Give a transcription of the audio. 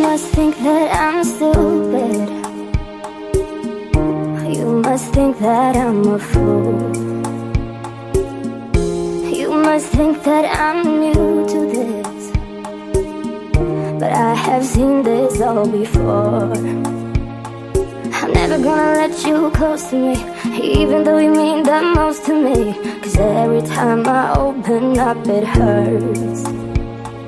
must think that I'm stupid. You must think that I'm a fool. You must think that I'm new to this, but I have seen this all before. I'm never gonna let you close to me, even though you mean the most to me. 'Cause every time I open up it hurts.